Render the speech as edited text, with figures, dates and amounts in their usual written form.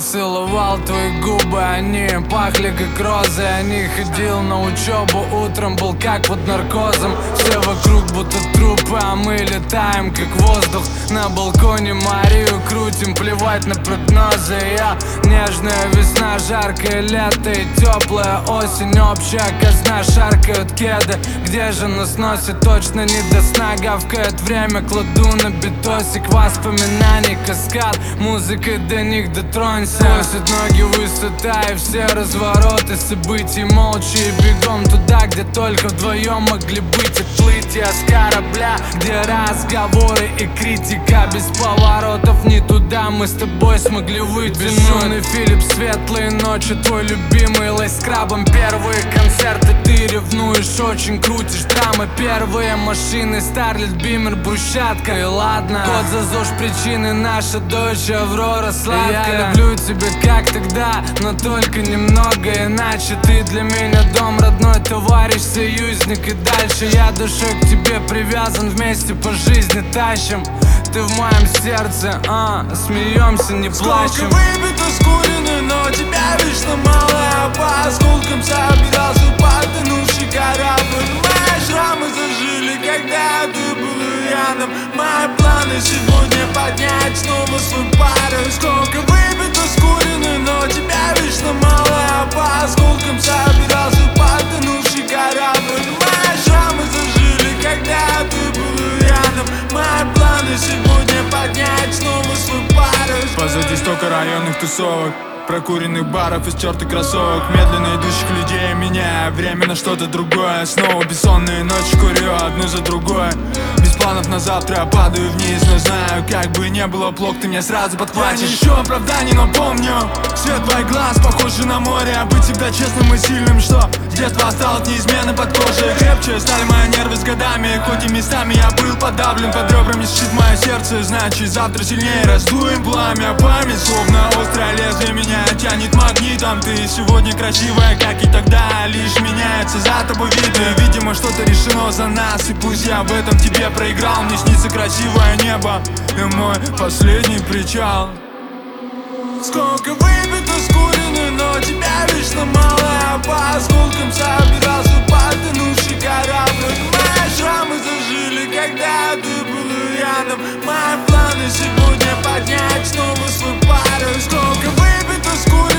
целовал твои губы, они пахли как розы. Я не ходил на учебу, утром был как под наркозом. Все вокруг будто трупы, а мы летаем как воздух. На балконе Марию крутим, плевать на прогнозы. Я нежная весна, жаркое лето и теплая осень. Общая казна, шаркают кеды. Где же нас носит, точно не до сна. Гавкает время, кладу на битосик воспоминаний каскад. Музыкой до них дотронься. Просят ноги высота и все развороты событий. Молча и бегом туда, где только вдвоем могли быть. Отплытие с корабля, где разговоры и критика. Без поворотов не туда мы с тобой смогли выйти. Бесшумный Филипп, светлые ночи, твой любимый лейс с крабом. Первые концерты, ты ревнуешь, очень крутишь драмы. Первые машины, Старлет, Бимер, брусчатка. И ладно, кот за ЗОЖ, причины, наша дочь Аврора сладкая. Я люблю тебя как тогда, но только немного иначе. Ты для меня дом, родной товарищ, союзник. И дальше я душой к тебе привязан, вместе по жизни тащим. Ты в моем сердце, смеемся, не плачем. Сколько выпито, скурено, но тебя вечно мало. Я по осколкам собирался потонувший корабль. Мои шрамы зажили, когда ты был рядом. Мои планы сегодня поднять снова свой парус. Сколько выпито, скурено, но тебя вечно мало. Я по осколкам собирался потонувший корабль. Мои шрамы зажили, когда ты был рядом. Мои планы сегодня поднять снова свой парус. Позади столько районных тусовок, прокуренных баров и стертых кроссовок. Медленно идущих людей, меняя время на что-то другое. Снова бессонные ночи, курю одну за другой. Без планов на завтра, я падаю вниз. Но знаю, как бы не было плохо, ты меня сразу подхватишь. Я не ищу оправданий, но помню свет твоих глаз, похожий на море. А быть всегда честным и сильным, что с детства осталось неизменно под кожей. Крепче стали мои нервы с годами, хоть и местами я был подавлен. Под ребрами стучит мое сердце, значит завтра сильнее раздуем пламя. Память словно острое лезвие меня тянет магнитом. Ты сегодня красивая, как и тогда, лишь меняется за тобой видно. И, видимо, что-то решено за нас, и пусть я в этом тебе проиграл. Мне снится красивое небо и мой последний причал. Сколько выпито, скурено, но тебя вечно мало. Я по осколкам собирался потонувший корабль. Мои шрамы зажили, когда ты был рядом. Мои планы сегодня поднять снова свой парус. Сколько выпито, скурено,